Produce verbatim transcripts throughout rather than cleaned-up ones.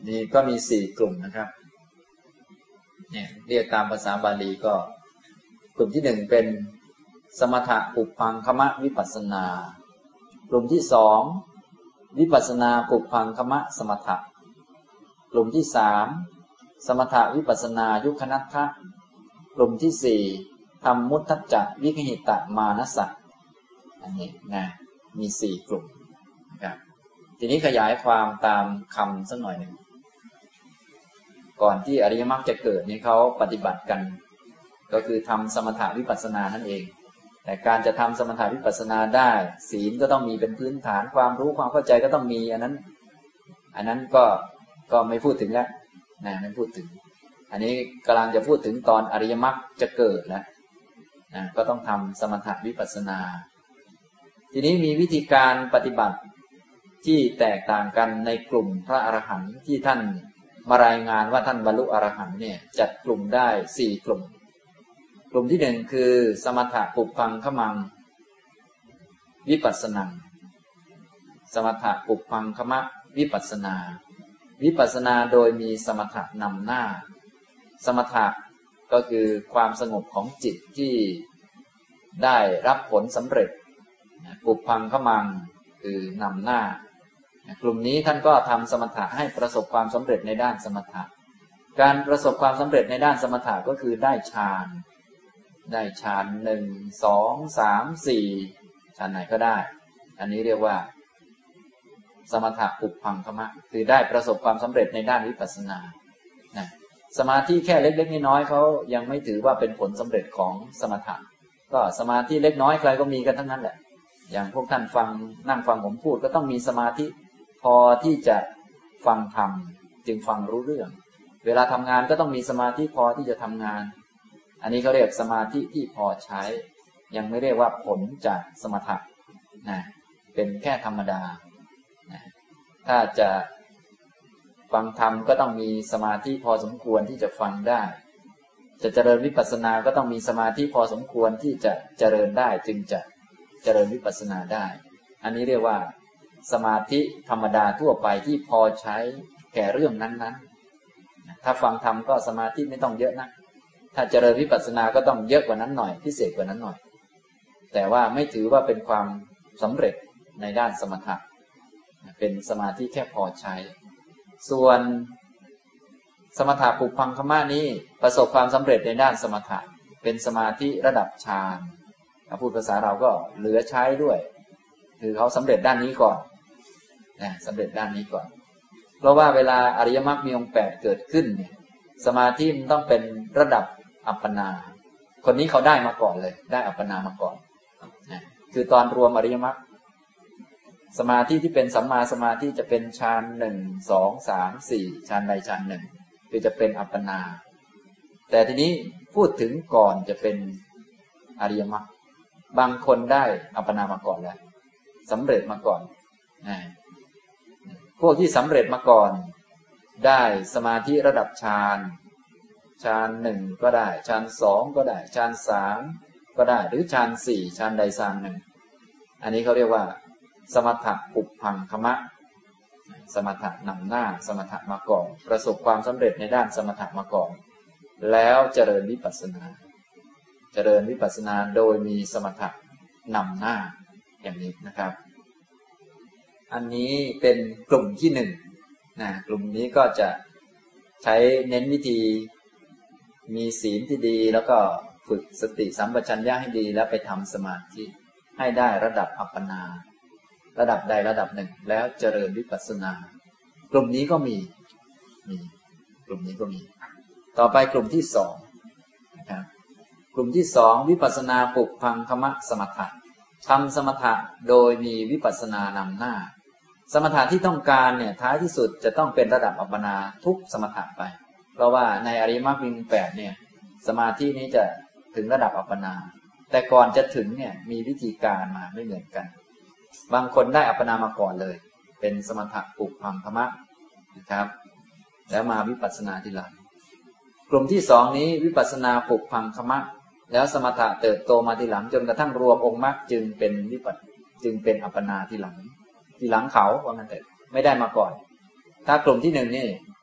นี่ก็มีสี่กลุ่มนะครับเนี่ยเรียกตามภาษาบาลีก็กลุ่มที่หนึ่งเป็นสมถะปุพพังคมะวิปัสสนากลุ่มที่สองวิปัสสนาปุพพังคมะสมถะกลุ่มที่สามสมถะวิปัสสนายุคนัตถะกลุ่มที่สี่ธรรมมุตตัจจะวิคหิตะมานัสสะอันนี้นะมีสี่กลุ่มนะครับทีนี้ขยายความตามคำสักหน่อยหนึ่งก่อนที่อริยมรรคจะเกิดนี่เขาปฏิบัติกันก็คือทำสมถะวิปัสสนานั่นเองแต่การจะทำสมถะวิปัสสนาได้ศีลก็ต้องมีเป็นพื้นฐานความรู้ความเข้าใจก็ต้องมีอันนั้นอันนั้นก็ก็ไม่พูดถึงแล้วนะไม่พูดถึงอันนี้กำลังจะพูดถึงตอนอริยมรรคจะเกิดแล้วนะก็ต้องทำสมถะวิปัสสนาทีนี้มีวิธีการปฏิบัติที่แตกต่างกันในกลุ่มพระอรหันต์ที่ท่านมารายงานว่าท่านบรรลุอรหันต์เนี่ยจัดกลุ่มได้สี่กลุ่มกลุ่มที่หนึ่งคือสมถะปุพพังคมังวิปัสสนังสมถะปุพพังคมะวิปัสสนาวิปัสสนาโดยมีสมถะนำหน้าสมถะก็คือความสงบของจิตที่ได้รับผลสำเร็จปุพพังคมังคือนำหน้ากลุ่มนี้ท่านก็ทำสมถะให้ประสบความสำเร็จในด้านสมถะการประสบความสำเร็จในด้านสมถะก็คือได้ฌานได้ฌานหนึ่งสองสามสี่ฌานไหนก็ได้อันนี้เรียกว่าสมถะปุพพังคมะคือได้ประสบความสำเร็จในด้านวิปัสสนานะสมาธิแค่เล็กๆน้อยๆเขายังไม่ถือว่าเป็นผลสำเร็จของสมถะก็สมาธิเล็กน้อยใครก็มีกันทั้งนั้นแหละอย่างพวกท่านฟังนั่งฟังผมพูดก็ต้องมีสมาธิพอที่จะฟังธรรมจึงฟังรู้เรื่องเวลาทำงานก็ต้องมีสมาธิพอที่จะทำงานอันนี้เขาเรียกสมาธิที่พอใช้ยังไม่เรียกว่าผลจากสมถะนะเป็นแค่ธรรมดานะถ้าจะฟังธรรมก็ต้องมีสมาธิพอสมควรที่จะฟังได้จะเจริญวิปัสสนาก็ต้องมีสมาธิพอสมควรที่จะเจริญได้จึงจะเจริญวิปัสสนาได้อันนี้เรียกว่าสมาธิธรรมดาทั่วไปที่พอใช้แก่เรื่องนั้นๆถ้าฟังธรรมก็สมาธิไม่ต้องเยอะนะถ้าเจริญวิปัสสนาก็ต้องเยอะกว่านั้นหน่อยพิเศษกว่านั้นหน่อยแต่ว่าไม่ถือว่าเป็นความสำเร็จในด้านสมถะเป็นสมาธิแค่พอใช้ส่วนสมถะปุพพังคมะนี้ประสบความสำเร็จในด้านสมถะเป็นสมาธิระดับฌานถ้าพูดภาษาเราก็เหลือใช้ด้วยคือเขาสำเร็จด้านนี้ก่อนนะสำเร็จด้านนี้ก่อนเพราะว่าเวลาอริยมรรคมีองค์แปดเกิดขึ้นเนี่ยสมาธิมันต้องเป็นระดับอัปปนาคนนี้เขาได้มาก่อนเลยได้อัปปนามาก่อนนะคือตอนรวมอริยมรรคสมาธิที่เป็นสัมมาสมาธิจะเป็นฌานหนึ่งสองสามสี่ฌานใดฌานหนึ่งคือจะเป็นอัปปนาแต่ทีนี้พูดถึงก่อนจะเป็นอริยมรรคบางคนได้อัปปนามาก่อนแล้วสำเร็จมาก่อนนะพวกที่สำเร็จมาก่อนได้สมาธิระดับฌานฌานหนึ่งก็ได้ฌานสองก็ได้ฌานสามก็ได้หรือฌานสี่ฌานใดฌานหนึ่งอันนี้เขาเรียกว่าสมถะปุพพังคมะสมถะนำหน้าสมถะมาก่อนประสบความสำเร็จในด้านสมถะมาก่อนแล้วเจริญวิปัสสนาเจริญวิปัสสนาโดยมีสมถะนำหน้าอย่างนี้นะครับอันนี้เป็นกลุ่มที่หนึ่งนะกลุ่มนี้ก็จะใช้เน้นวิธีมีศีลที่ดีแล้วก็ฝึกสติสัมปชัญญะให้ดีแล้วไปทำสมาธิให้ได้ระดับอัปปนาระดับใดระดับหนึ่งแล้วเจริญวิปัสสนากลุ่มนี้ก็มีมีกลุ่มนี้ก็มีต่อไปกลุ่มที่สองนะครับกลุ่มที่สองวิปัสสนาปุพพังคมะสมถะทำสมถะโดยมีวิปัสสนานำหน้าสมถะที่ต้องการเนี่ยท้ายที่สุดจะต้องเป็นระดับอัปปนาทุกสมถะไปเพราะว่าในอริยมรรคมีองค์แปดเนี่ยสมาธินี้จะถึงระดับอัปปนาแต่ก่อนจะถึงเนี่ยมีวิธีการมาไม่เหมือนกันบางคนได้อัปปนามาก่อนเลยเป็นสมถะปุพพังคมะนะครับแล้วมาวิปัสสนาทีหลังกลุ่มที่สองนี้วิปัสสนาปุพพังคมะแล้วสมถะเติบโตมาทีหลังจนกระทั่งรวมองค์มรรคจึงเป็นวิปัสจึงเป็นอัปปนาทีหลังทีหลังเขาว่างั้นแต่ไม่ได้มาก่อนถ้ากลุ่มที่หนึ่งนี่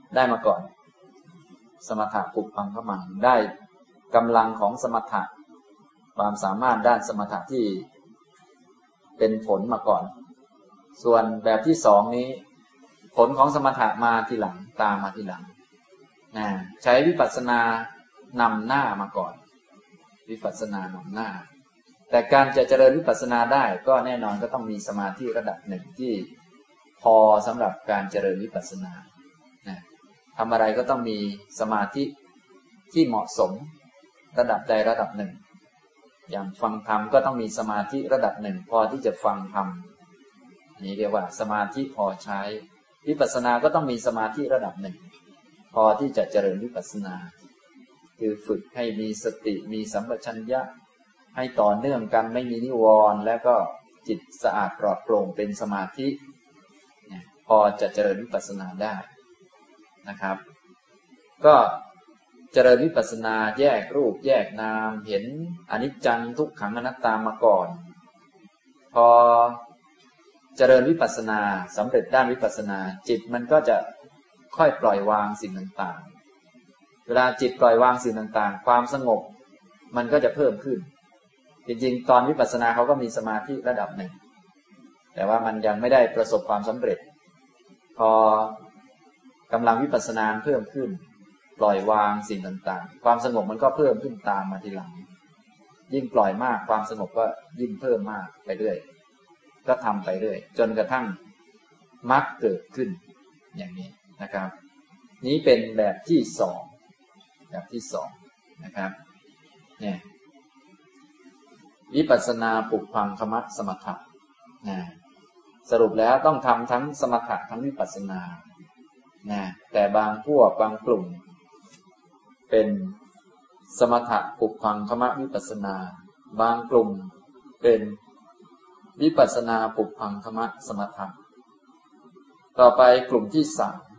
ได้มาก่อนสมถะปุพพังคมังได้กำลังของสมถะความสามารถด้านสมถะที่เป็นผลมาก่อนส่วนแบบที่สองนี้ผลของสมถะมาทีหลังตามมาทีหลังนะใช้วิปัสสนานำหน้ามาก่อนวิปัสสนานำหน้าแต่การจะเจริญวิปัสสนาได้ก็แน่นอนก็ต้องมีสมาธิระดับหนึ่งที่พอสำหรับการเจริญวิปัสสนานะทำอะไรก็ต้องมีสมาธิที่เหมาะสมระดับใดระดับหนึ่งอย่างฟังธรรมก็ต้องมีสมาธิระดับหนึ่งพอที่จะฟังธรรมนี่เรียกว่าสมาธิพอใช้วิปัสสนาก็ต้องมีสมาธิระดับหนึ่งพอที่จะเจริญวิปัสสนาคือฝึกให้มีสติมีสัมปชัญญะให้ต่อเนื่องกันไม่มีนิวรณ์แล้วก็จิตสะอาดปลอดโปร่งเป็นสมาธิพอจะเจริญวิปัสสนาได้นะครับก็เจริญวิปัสสนาแยกรูปแยกนามเห็นอนิจจังทุกขังอนัตตามาก่อนพอเจริญวิปัสสนาสำเร็จด้านวิปัสสนาจิตมันก็จะค่อยปล่อยวางสิ่งต่างๆเวลาจิตปล่อยวางสิ่งต่างๆความสงบมันก็จะเพิ่มขึ้นจริงๆตอนวิปัสสนาเขาก็มีสมาธิระดับหนึ่งแต่ว่ามันยังไม่ได้ประสบความสำเร็จพอกำลังวิปัสสนาเพิ่มขึ้นปล่อยวางสิ่งต่างๆความสงบมันก็เพิ่มขึ้นตามมาทีหลังยิ่งปล่อยมากความสงบก็ยิ่งเพิ่มมากไปเรื่อยก็ทำไปเรื่อยจนกระทั่งมรรคเกิดขึ้นอย่างนี้นะครับนี้เป็นแบบที่สองแบบที่สองนะครับเนี่ยวิปัสสนาปุพพังคมะสมถะนะสรุปแล้วต้องทำทั้งสมถะทั้งวิปัสสนานะแต่บางพวกบางกลุ่มเป็นสมถะปุพพังคมะวิปัสสนาบางกลุ่มเป็นวิปัสสนาปุพพังคมะสมถะต่อไปกลุ่มที่สาม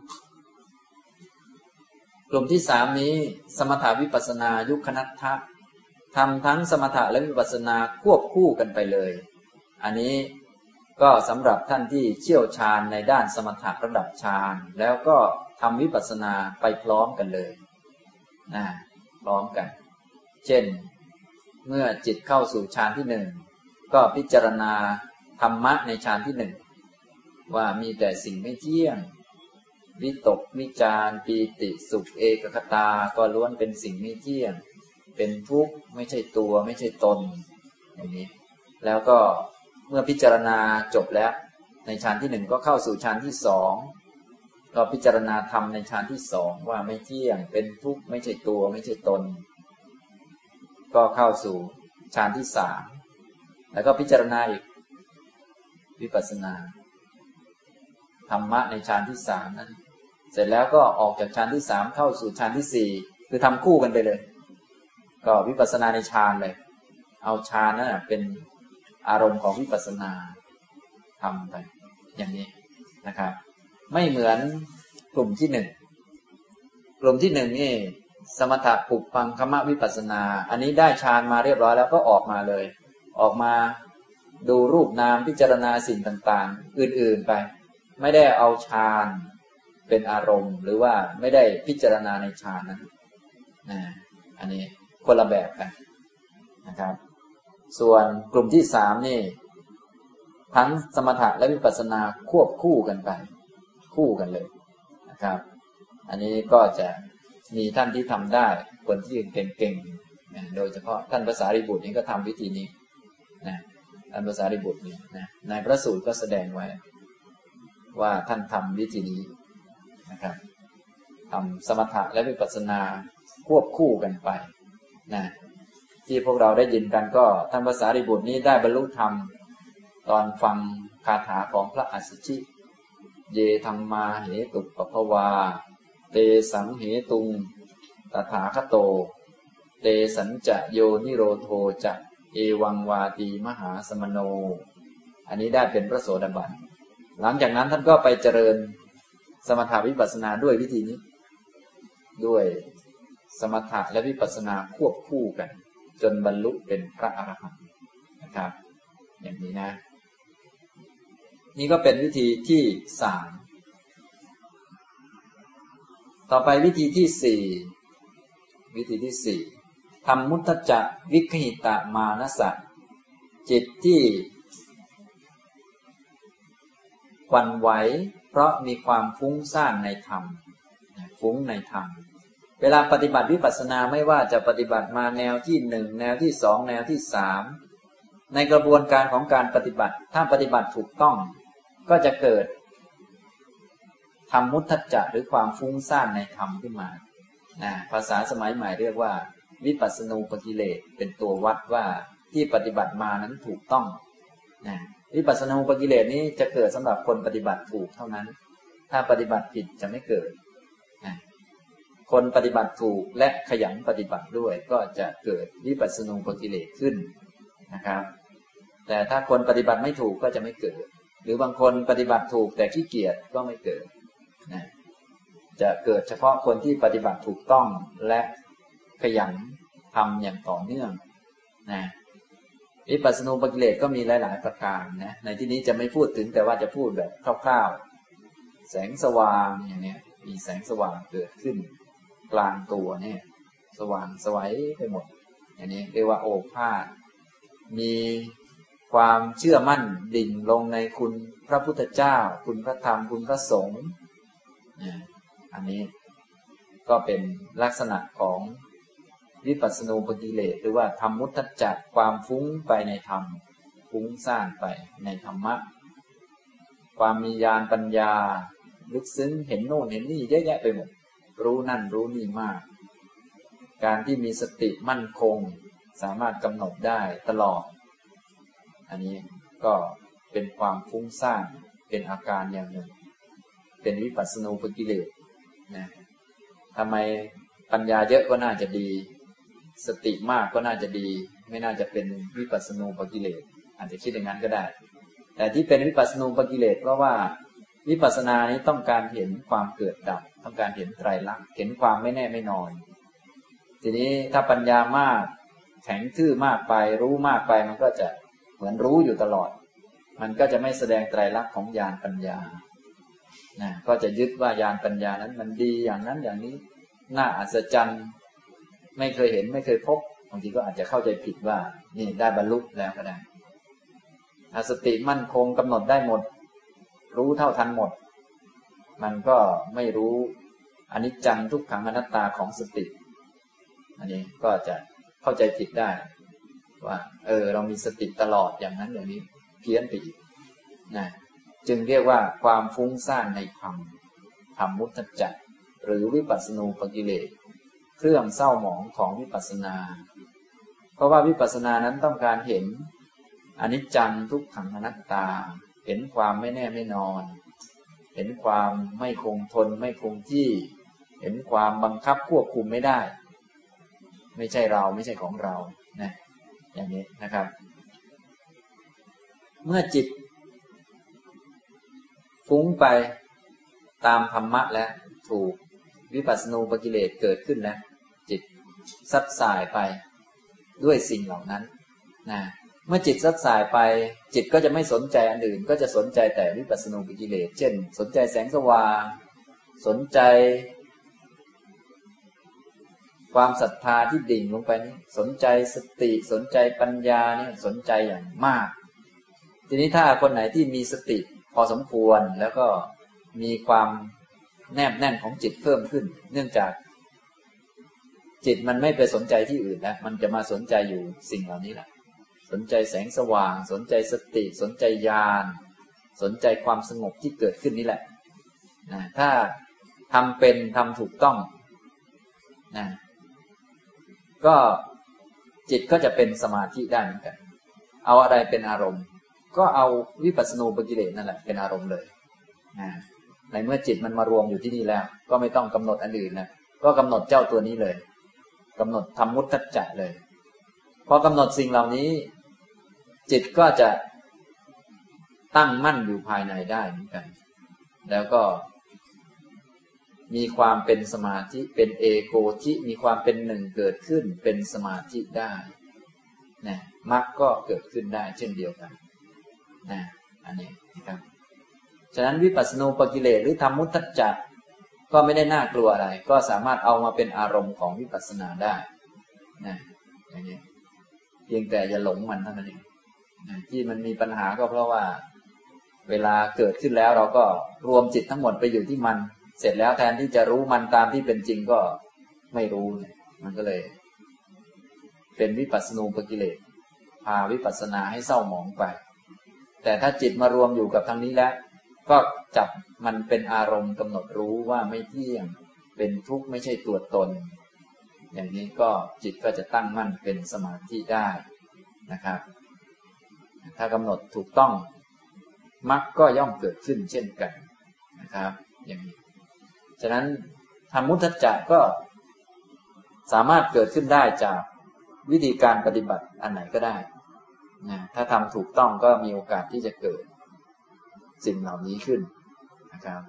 กลุ่มที่สามนี้สมถะวิปัสสนายุคคนัตถะทำทั้งสมถะและวิปัสสนาควบคู่กันไปเลยอันนี้ก็สำหรับท่านที่เชี่ยวชาญในด้านสมถะระดับฌานแล้วก็ทำวิปัสสนาไปพร้อมกันเลยนะพร้อมกันเช่นเมื่อจิตเข้าสู่ฌานที่หนึ่งก็พิจารณาธรรมะในฌานที่หนึ่งว่ามีแต่สิ่งไม่เที่ยงวิตกวิจารปีติสุขเอกคตาก็ล้วนเป็นสิ่งไม่เที่ยงเป็นทุกข์ไม่ใช่ตัวไม่ใช่ตนอย่างนี้แล้วก็เมื่อพิจารณาจบแล้วในฌานที่หนึ่งก็เข้าสู่ฌานที่สองก็พิจารณาธรรมในฌานที่สองว่าไม่เที่ยงเป็นทุกข์ไม่ใช่ตัวไม่ใช่ตนก็เข้าสู่ฌานที่สามแล้วก็พิจารณาอีกวิปัสสนาธรรมะในฌานที่สามนั้นเสร็จแล้วก็ออกจากฌานที่สามเข้าสู่ฌานที่สี่คือทำคู่กันไปเลยก็วิปัสสนาในฌานเลยเอาฌานนั่นเป็นอารมณ์ของวิปัสสนาทำไปอย่างนี้นะครับไม่เหมือนกลุ่มที่หนึ่งกลุ่มที่หนึ่งนี่สมถะปุพพังคมะวิปัสสนาอันนี้ได้ฌานมาเรียบร้อยแล้วก็ออกมาเลยออกมาดูรูปนามพิจารณาสิ่งต่างๆอื่นๆไปไม่ได้เอาฌานเป็นอารมณ์หรือว่าไม่ได้พิจารณาในฌานนั้นนะอันนี้คนละแบบกันนะครับส่วนกลุ่มที่สามนี่ทั้งสมถะและวิปัสสนาควบคู่กันไปคู่กันเลยนะครับอันนี้ก็จะมีท่านที่ทำได้คนที่เก่งๆนะโดยเฉพาะท่านภาษาริบุตรนี่ก็ทำวิธีนี้นะท่านภาษาริบุตรนี่นะในพระสูตรก็แสดงไว้ว่าท่านทำวิธีนี้นะครับทำสมถะและวิปัสสนาควบคู่กันไปนะที่พวกเราได้ยินกันก็ท่านภาษาริบุตรนี้ได้บรรลุธรรมตอนฟังคาถาของพระอัสสชิเยธัมมาเหตุปภวาเตสังเหตุงตถาคโตเตสัญจะโยนิโรโธจะเอวังวาตีมหาสมโนอันนี้ได้เป็นพระโสดาบันหลังจากนั้นท่านก็ไปเจริญสมถะวิปัสสนาด้วยวิธีนี้ด้วยสมถะและวิปัสสนาควบคู่กันจนบรรลุเป็นพระอรหันต์นะครับอย่างนี้นะนี่ก็เป็นวิธีที่สามต่อไปวิธีที่สี่วิธีที่สี่ธรรมมุตตจะวิคหิตมานสะจิตที่หวั่นไหวเพราะมีความฟุ้งซ่านในธรรมฟุ้งในธรรมเวลาปฏิบัติวิปัสสนาไม่ว่าจะปฏิบัติมาแนวที่หนึ่งแนวที่สองแนวที่สามในกระบวนการของการปฏิบัติถ้าปฏิบัติถูกต้องก็จะเกิดธรรมมุตตจะหรือความฟุ้งซ่านในธรรมขึ้นมานะภาษาสมัยใหม่เรียกว่าวิปัสสนูปกิเลสเป็นตัววัดว่าที่ปฏิบัติมานั้นถูกต้องนะวิปัสสนูปกิเลสนี้จะเกิดสำหรับคนปฏิบัติถูกเท่านั้นถ้าปฏิบัติผิดจะไม่เกิดนะคนปฏิบัติถูกและขยันปฏิบัติด้วยก็จะเกิดวิปัสสนูปกิเลสขึ้นนะครับแต่ถ้าคนปฏิบัติไม่ถูกก็จะไม่เกิดหรือบางคนปฏิบัติถูกแต่ขี้เกียจก็ไม่เกิดนะจะเกิดเฉพาะคนที่ปฏิบัติถูกต้องและขยันทำอย่างต่อเนื่องนะวิปัสสนูปกิเลสก็มีหลายๆประการนะในที่นี้จะไม่พูดถึงแต่ว่าจะพูดแบบคร่าวๆแสงสว่างอย่างนี้มีแสงสว่างเกิดขึ้นกลางตัวเนี่ยสว่างสวัยไปหมดอย่างนี้เรียกว่าโอภาสมีความเชื่อมั่นดิ่งลงในคุณพระพุทธเจ้าคุณพระธรรมคุณพระสงฆ์อันนี้ก็เป็นลักษณะของวิปัสสนูปกิเลสหรือว่าธรรมมุตตจะความฟุ้งไปในธรรมฟุ้งซ่านไปในธรรมะความมีญาณปัญญาลึกซึ้งเห็นโน่นเห็นนี่เยอะแยะไปหมดรู้นั่นรู้นี่มากการที่มีสติมั่นคงสามารถกำหนดได้ตลอดอันนี้ก็เป็นความฟุ้งซ่านเป็นอาการอย่างหนึ่งเป็นวิปัสสนูปกิเลสนะทำไมปัญญาเยอะก็น่าจะดีสติมากก็น่าจะดีไม่น่าจะเป็นวิปัสสนูปกิเลสอาจจะคิดอย่างนั้นก็ได้แต่ที่เป็นวิปัสสนูปกิเลสเพราะว่าวิปัสสนานี้ต้องการเห็นความเกิดดับต้องการเห็นไตรลักษณ์เห็นความไม่แน่ไม่นอนทีนี้ถ้าปัญญามากแข็งทื่อมากไปรู้มากไปมันก็จะเหมือนรู้อยู่ตลอดมันก็จะไม่แสดงไตรลักษณ์ของญาณปัญญานะก็จะยึดว่าญาณปัญญานั้นมันดีอย่างนั้นอย่างนี้น่าอัศจรรย์ไม่เคยเห็นไม่เคยพบบางทีก็อาจจะเข้าใจผิดว่านี่ได้บรรลุแล้วก็ได้ถ้าสติมั่นคงกำหนดได้หมดรู้เท่าทันหมดมันก็ไม่รู้อนิจจังทุกขังอนัตตาของสติอันนี้ก็จะเข้าใจผิดได้ว่าเออเรามีสติตลอดอย่างนั้นอย่างนี้เพี้ยนไปอีกนะจึงเรียกว่าความฟุ้งซ่านในธรรมธรรมมุตตจะหรือวิปัสสนูปกิเลสเครื่องเศร้าหมองของวิปัสสนาเพราะว่าวิปัสสนานั้นต้องการเห็นอนิจจังทุกขังอนัตตาเห็นความไม่แน่ไม่นอนเห็นความไม่คงทนไม่คงที่เห็นความบังคับควบคุมไม่ได้ไม่ใช่เราไม่ใช่ของเรานะอย่างนี้นะครับเมื่อจิตฟุ้งไปตามธรรมะแล้วถูกวิปัสสนูปกิเลสเกิดขึ้นแล้วจิตซัดสายไปด้วยสิ่งเหล่านั้นนะเมื่อจิตซัดสายไปจิตก็จะไม่สนใจอันอื่นก็จะสนใจแต่วิปัสสนูปกิเลสเช่นสนใจแสงสว่างสนใจความศรัทธาที่ดิ่งลงไปนี้สนใจสติสนใจปัญญาเนี่ยสนใจอย่างมากทีนี้ถ้าคนไหนที่มีสติพอสมควรแล้วก็มีความแนบแน่นของจิตเพิ่มขึ้นเนื่องจากจิตมันไม่ไปสนใจที่อื่นแล้วมันจะมาสนใจอยู่สิ่งเหล่านี้แหละสนใจแสงสว่างสนใจสติสนใจญาณสนใจความสงบที่เกิดขึ้นนี่แหละนะถ้าทำเป็นทำถูกต้องนะก็จิตก็จะเป็นสมาธิได้เหมือนกันเอาอะไรเป็นอารมณ์ก็เอาวิปัสสนูปกิเลสนั่นแหละเป็นอารมณ์เลยนะในเมื่อจิตมันมารวมอยู่ที่นี่แล้วก็ไม่ต้องกำหนดอันอื่นนะก็กำหนดเจ้าตัวนี้เลยกำหนดธรรมมุตตจะเลยพอกำหนดสิ่งเหล่านี้จิตก็จะตั้งมั่นอยู่ภายในได้เหมือนกันแล้วก็มีความเป็นสมาธิเป็นเอโกทิมีความเป็นหนึ่งเกิดขึ้นเป็นสมาธิได้นะมรรคก็เกิดขึ้นได้เช่นเดียวกันนะอันนี้นะครับฉะนั้นวิปัสสนูปกิเลสหรือธรรมมุตตจะก็ไม่ได้น่ากลัวอะไรก็สามารถเอามาเป็นอารมณ์ของวิปัสสนาได้นะอย่างนี้เพียงแต่อย่าหลงมันเท่านั้นเองนะที่มันมีปัญหาก็เพราะว่าเวลาเกิดขึ้นแล้วเราก็รวมจิตทั้งหมดไปอยู่ที่มันเสร็จแล้วแทนที่จะรู้มันตามที่เป็นจริงก็ไม่รู้เนี่ยมันก็เลยเป็นวิปัสสนูปกิเลสพาวิปัสสนาให้เศร้าหมองไปแต่ถ้าจิตมารวมอยู่กับทางนี้แล้วก็จับมันเป็นอารมณ์กำหนดรู้ว่าไม่เที่ยงเป็นทุกข์ไม่ใช่ตัวตนอย่างนี้ก็จิตก็จะตั้งมั่นเป็นสมาธิได้นะครับถ้ากำหนดถูกต้องมรรคก็ย่อมเกิดขึ้นเช่นกันนะครับอย่างนี้ฉะนั้นธรรมุทัจจะก็สามารถเกิดขึ้นได้จากวิธีการปฏิบัติอันไหนก็ได้นะถ้าทำถูกต้องก็มีโอกาสที่จะเกิดสิ่งเหล่านี้ขึ้นนะครับ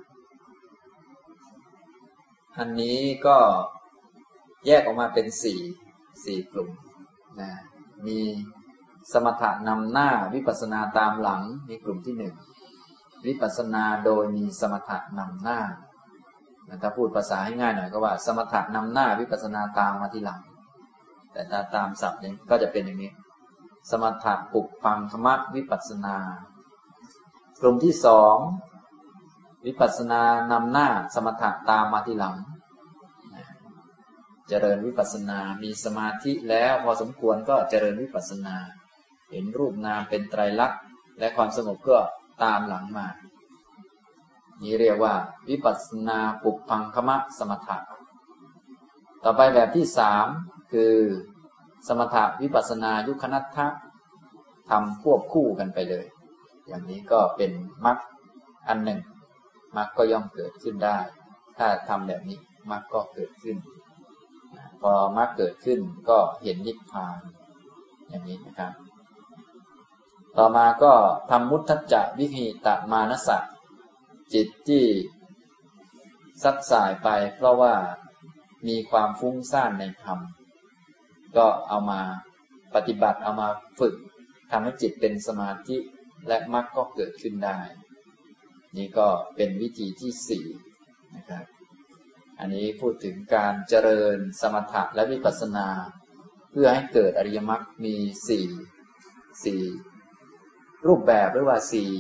อันนี้ก็แยกออกมาเป็นสี่สี่กลุ่มนะมีสมถะนำหน้าวิปัสสนาตามหลังนี่กลุ่มที่หนึ่งวิปัสสนาโดยมีสมถะนำหน้าถ้าพูดภาษาให้ง่ายหน่อยก็ว่าสมถะนำหน้าวิปัสสนาตามมาทีหลังแต่ถ้าตามศัพท์นี้ก็จะเป็นอย่างนี้สมถะปุพพังคมะวิปัสสนากลุ่มที่สองวิปัสสนานำหน้าสมถะตามมาทีหลังเจริญวิปัสสนามีสมาธิแล้วพอสมควรก็เจริญวิปัสสนาเห็นรูปนามเป็นไตรลักษณ์และความสงบก็ตามหลังมานี่เรียกว่าวิปัสสนาปุพพังคมะสมถะต่อไปแบบที่สามคือสมถะวิปัสสนายุคนัตถะทำควบคู่กันไปเลยอย่างนี้ก็เป็นมรรคอันหนึ่งมรรคก็ย่อมเกิดขึ้นได้ถ้าทำแบบนี้มรรคก็เกิดขึ้นพอมรรคเกิดขึ้นก็เห็นนิพพานอย่างนี้นะครับต่อมาก็ทำมุทธัจจะวิหิตมานสะจิตที่ซัดสายไปเพราะว่ามีความฟุ้งซ่านในธรรมก็เอามาปฏิบัติเอามาฝึกทำให้จิตเป็นสมาธิและมรรคก็เกิดขึ้นได้นี่ก็เป็นวิธีที่สี่นะครับอันนี้พูดถึงการเจริญสมถะและวิปัสสนาเพื่อให้เกิดอริยมรรคมีสี่สี่รูปแบบหรือว่าสี่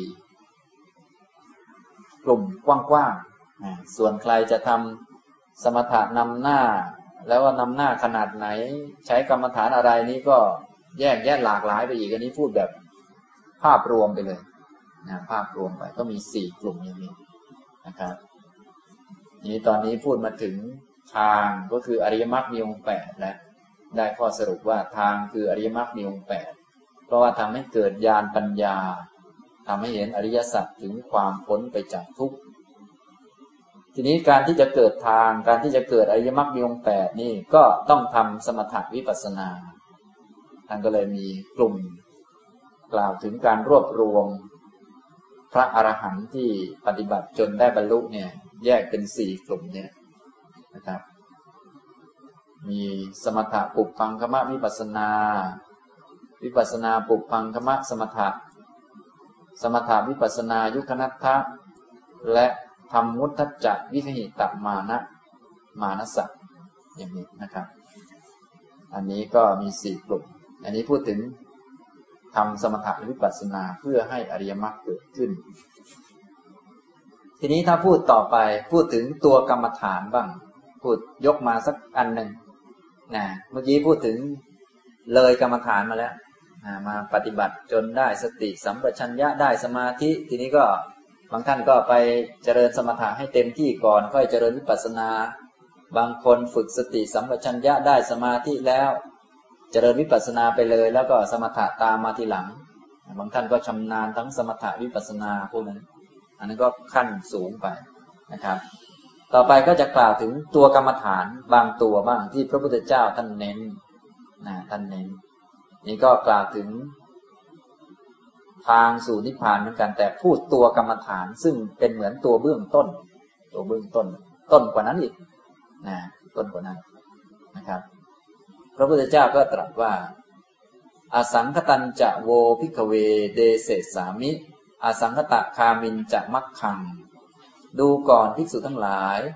กลุ่มกว้างๆส่วนใครจะทำสมถะนำหน้าแล้วว่านำหน้าขนาดไหนใช้กรรมฐานอะไรนี้ก็แยกแยะหลากหลายไปอีกอันนี้พูดแบบภาพรวมไปเลยนะภาพรวมไปก็มีสี่กลุ่มอย่างนี้นะครับนี้ตอนนี้พูดมาถึงทางก็คืออริยมรรคมีองค์แปดแล้วได้ข้อสรุปว่าทางคืออริยมรรคมีองค์แปดเพราะว่าทำให้เกิดญาณปัญญาทำให้เห็นอริยสัจถึงความพ้นไปจากทุกข์ทีนี้การที่จะเกิดทางการที่จะเกิดอริยมรรคมีองค์แปดนี่ก็ต้องทำสมถะวิปัสสนาท่านก็เลยมีกลุ่มกล่าวถึงการรวบรวมพระอรหันต์ที่ปฏิบัติจนได้บรรลุเนี่ยแยกเป็นสี่กลุ่มเนี่ยนะครับมีสมถะปุพพังคมะวิปัสสนาวิปัสสนาปุพพังคมะสมถะสมถะวิปัสสนายุคนัตถะและธรรมมุทธัจจะวิหิตมานะมานสะอย่างนี้นะครับอันนี้ก็มีสี่กลุ่มอันนี้พูดถึงทำสมถะวิปัสสนาเพื่อให้อริยมรรคเกิดขึ้นทีนี้ถ้าพูดต่อไปพูดถึงตัวกรรมฐานบ้างพูดยกมาสักอันหนึ่งนะเมื่อกี้พูดถึงเลยกรรมฐานมาแล้วนะมาปฏิบัติจนได้สติสัมปชัญญะได้สมาธิทีนี้ก็บางท่านก็ไปเจริญสมถะให้เต็มที่ก่อนค่อยเจริญวิปัสสนาบางคนฝึกสติสัมปชัญญะได้สมาธิแล้วเจริญวิปัสสนาไปเลยแล้วก็สมถะตามมาทีหลังบางท่านก็ชำนาญทั้งสมถะวิปัสสนาพวกนั้นอันนั้นก็ขั้นสูงไปนะครับต่อไปก็จะกล่าวถึงตัวกรรมฐานบางตัวบ้างที่พระพุทธเจ้าท่านเน้นนะท่านเน้นนี่ก็กล่าวถึงทางสู่นิพพานเหมือนกันแต่พูดตัวกรรมฐานซึ่งเป็นเหมือนตัวเบื้องต้นตัวเบื้องต้นต้นกว่านั้นอีกนะต้นกว่านั้นนะครับพระพุทธเจ้าก็ตรัสว่าอสังคตัญจะโวภิกขเวเดเสสามิอสังคตะคามินจะมัคคังดูก่อนภิกษุทั้งหลาย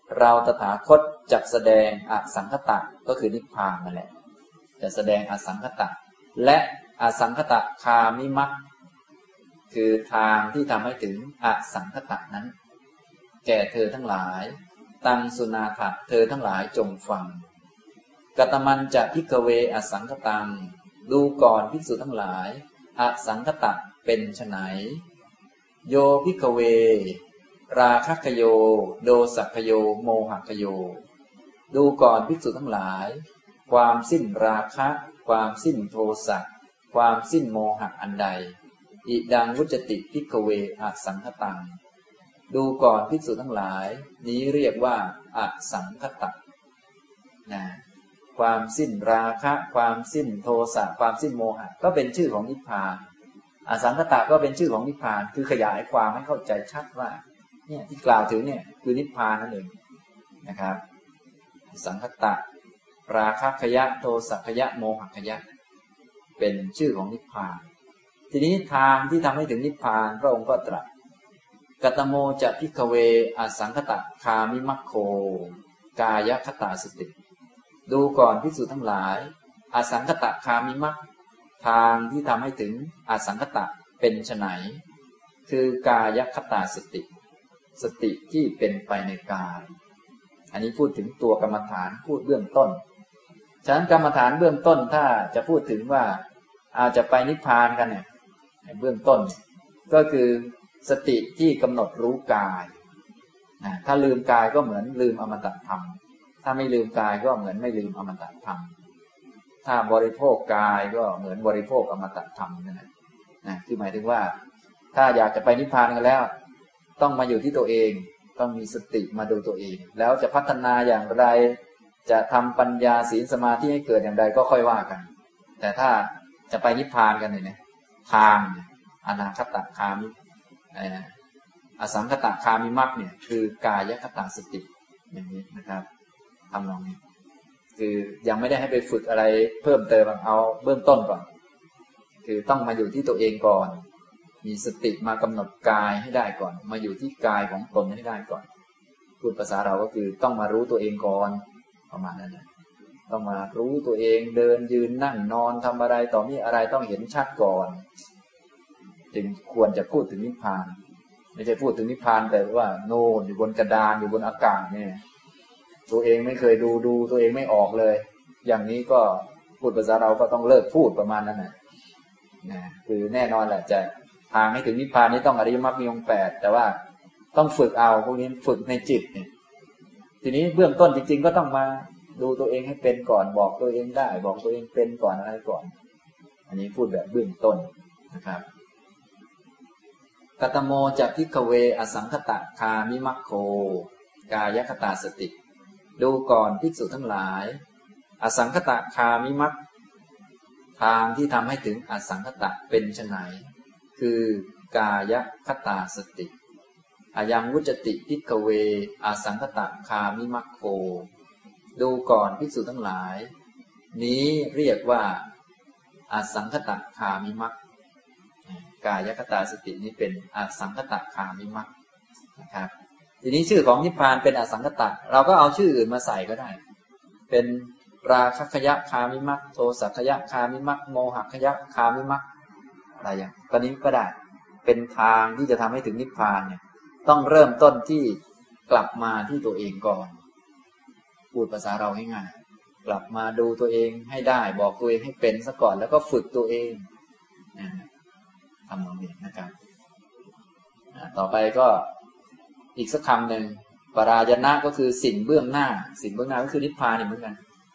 เราตถาคตจักแสดงอสังคตะก็คือนิพพานนั่นแหละจะแสดงอสังคตะและอสังคตะคามิมัคคือทางที่ทำให้ถึงอสังคตะนั้นแก่เธอทั้งหลายตังสุนาถะเธอทั้งหลายจงฟังกตมันจะภิกขเวอสังคตังดูก่อนภิกษุทั้งหลายอสังคตะเป็นไฉนโยภิกขเวราคะคโยโดสัคโยโมหคโยดูก่อนภิกษุทั้งหลายความสิ้นราคะความสิ้นโทสะความสิ้นโมหะอันใดอิดังวุจติภิกขเวอสังคตังดูก่อนภิกษุทั้งหลายนี้เรียกว่าอสังคตะนะความสิ้นราคะความสิ้นโทสะความสิ้นโมหะก็เป็นชื่อของนิพพานอสังคตะก็เป็นชื่อของนิพพานคือขยายความให้เข้าใจชัดว่าเนี่ยที่กล่าวถึงเนี่ยคือนิพพานนั่นเองนะครับสังคตะราคะขยะโทสะขยะโมหะขยะเป็นชื่อของนิพพานทีนี้ทางที่ทำให้ถึงนิพพานพระองค์ก็ตรัสกตโมจะภิกขเวอสังคตะคามิมัคโคกายคตาสติดูก่อนภิกษุทั้งหลายอสังคตะคามิมัคทางที่ทำให้ถึงอสังคตะเป็นไฉนคือกายคตาสติสติที่เป็นไปในกายอันนี้พูดถึงตัวกรรมฐานพูดเบื้องต้นฉะนั้นกรรมฐานเบื้องต้นถ้าจะพูดถึงว่าอาจจะไปนิพพานกันเนี่ยเบื้องต้นก็คือสติที่กำหนดรู้กายนะถ้าลืมกายก็เหมือนลืมอมตะธรรมถ้าไม่ลืมกายก็เหมือนไม่ลืมอมตะธรรมถ้าบริโภคกายก็เหมือนบริโภคอมตะธรรมนั่นแหละนะคือหมายถึงว่าถ้าอยากจะไปนิพพานกันแล้วต้องมาอยู่ที่ตัวเองต้องมีสติมาดูตัวเองแล้วจะพัฒนาอย่างไรจะทำปัญญาศีลสมาธิให้เกิดอย่างไรก็ค่อยว่ากันแต่ถ้าจะไปนิพพานกันเนี่ยทางอนาคตคามิอสังคตคามิมัคเนี่ยคือกายคตาสติอย่างนี้นะครับทำลองนี้คือยังไม่ได้ให้ไปฝึกอะไรเพิ่มเติมเอาเบื้องต้นก่อนคือต้องมาอยู่ที่ตัวเองก่อนมีสติมากำหนดกายให้ได้ก่อนมาอยู่ที่กายของตนให้ได้ก่อนพูดภาษาเราก็คือต้องมารู้ตัวเองก่อนประมาณนั้นนะต้องมารู้ตัวเองเดินยืนนั่งนอนทำอะไรต่อมีอะไรต้องเห็นชัดก่อนจึงควรจะพูดถึงนิพพานไม่ใช่พูดถึงนิพพานแต่ว่าโน่นอยู่บนกระดานอยู่บนอากาศเนี่ยตัวเองไม่เคยดูดูตัวเองไม่ออกเลยอย่างนี้ก็พูดภาษาเราก็ต้องเลิกพูดประมาณนั้นนะนะคือแน่นอนแหละจะทางให้ถึงนิพพานนี้ต้องอริยมรรคมีองค์แปดแต่ว่าต้องฝึกเอาพวกนี้ฝึกในจิตเนี่ยทีนี้เบื้องต้นจริงๆก็ต้องมาดูตัวเองให้เป็นก่อนบอกตัวเองได้บอกตัวเองเป็นก่อนอะไรก่อนอันนี้พูดแบบเบื้องต้นนะครับกตโมจะภิกขเวอสังคตะคามิมัคโคกายคตาสติดูก่อนภิกษุทั้งหลายอสังคตะคามิมัคทางที่ทำให้ถึงอสังคตะเป็นไฉนคือกายคตาสติอายังวุจติภิกขเวอสังคตะคามิมัคโคดูก่อนภิกษุทั้งหลายนี้เรียกว่าอสังคตะคามิมัคกายคตาสตินี้เป็นอสังคตะคามิมัคนะครับทีนี้ชื่อของนิพพานเป็นอสังคตะเราก็เอาชื่ออื่นมาใส่ก็ได้เป็นราคะขยะคามิมัคโทสัคขยะคามิมัคโมหขยะคามิมัคอะไรอย่างตอนนี้ก็ได้เป็นทางที่จะทำให้ถึงนิพพานเนี่ยต้องเริ่มต้นที่กลับมาที่ตัวเองก่อนพูดภาษาเราให้ง่ายกลับมาดูตัวเองให้ได้บอกตัวเองให้เป็นซะก่อนแล้วก็ฝึกตัวเองทำตรงนี้นะครับต่อไปก็อีกสักคำหนึ่งปรายณะก็คือสิ่งเบื้องหน้าสิ่งเบื้องหน้าก็คือนิพพานเหมือนกัน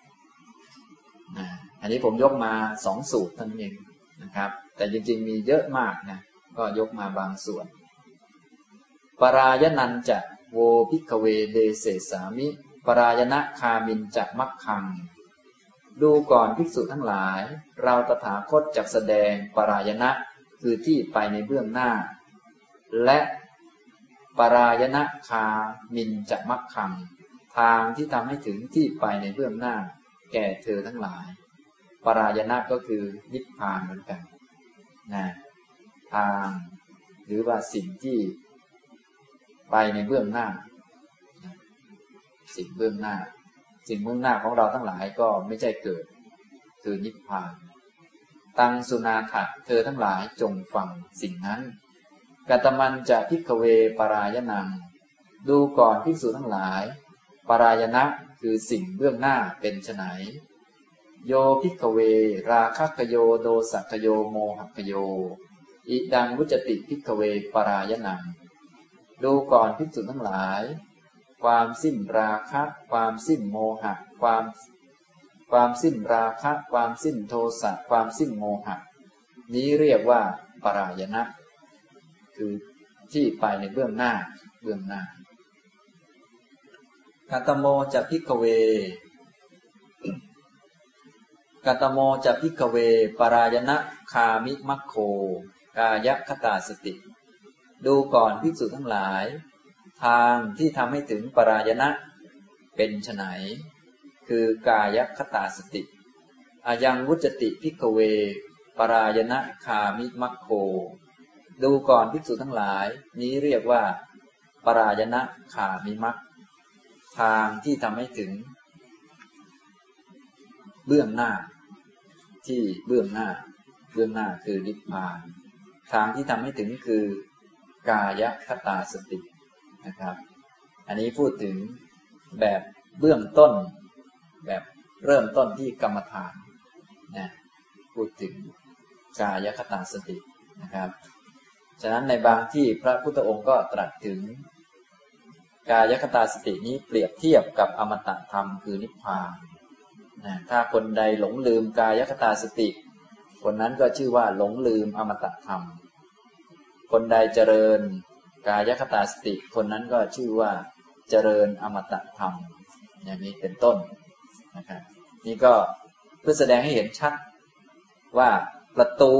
อันนี้ผมยกมาสองสูตรเท่านั้นเองนะครับแต่จริงๆมีเยอะมากนะก็ยกมาบางส่วนปรายณันจะโวภิกขเวเดเสสามิปรายณะคามินจะมัคคังดูก่อนภิกษุทั้งหลายเราตถาคตจักแสดงปรายณะคือที่ไปในเบื้องหน้าและปรายณะคามินจะมัคคังทางที่ทำให้ถึงที่ไปในเบื้องหน้าแก่เธอทั้งหลายปรายณะก็คือนิพพานเหมือนกันนะทางหรือว่าสิ่งที่ไปในเบื้องหน้าสิ่งเบื้องหน้าสิ่งเบื้องหน้าของเราทั้งหลายก็ไม่ใช่เกิดคือนิพพานตังสุนาถะเธอทั้งหลายจงฟังสิ่งนั้นกัตตมันจะภิกขเวปรายนังดูก่อนภิกษุทั้งหลายปรายณะคือสิ่งเบื้องหน้าเป็นไฉนโยภิกขเวราคะกโยโดสักโยโมหกโยอิดังวุจติภิกขเวปรายนังดูก่อนภิกษุทั้งหลายความสิ้นราคะความสิ้นโมหะความความสิ้นราคะความสิ้นโทสะความสิ้นโมหะนี้เรียกว่าปรายณะคือที่ไปในเบื้องหน้าเบื้องหน้ากัตตโมจะภิกขเวกัตตโมจะภิกขเวปรายณะคามิมัคโคกายคตาสติดูก่อนภิกษุทั้งหลายทางที่ทำให้ถึงปรายณะเป็นไฉนคือกายคตาสติอายังวุจติภิกขเวปรายณะคามิมัคโคดูก่อนภิกษุทั้งหลายนี้เรียกว่าปรายณะคามิมัคทางที่ทำให้ถึงเบื้องหน้าที่เบื้องหน้าเบื้องหน้าคือนิพพานทางที่ทำให้ถึงคือกายคตาสตินะครับอันนี้พูดถึงแบบเบื้องต้นแบบเริ่มต้นที่กรรมฐานนะพูดถึงกายคตาสตินะครับฉะนั้นในบางที่พระพุทธองค์ก็ตรัสถึงกายคตาสตินี้เปรียบเทียบกับอมตะธรรมคือนิพพานนะถ้าคนใดหลงลืมกายคตาสติคนนั้นก็ชื่อว่าหลงลืมอมตะธรรมคนใดเจริญกายคตาสติคนนั้นก็ชื่อว่าเจริญอมตะธรรมอย่างนี้เป็นต้นนะครับนี่ก็เพื่อแสดงให้เห็นชัดว่าประตู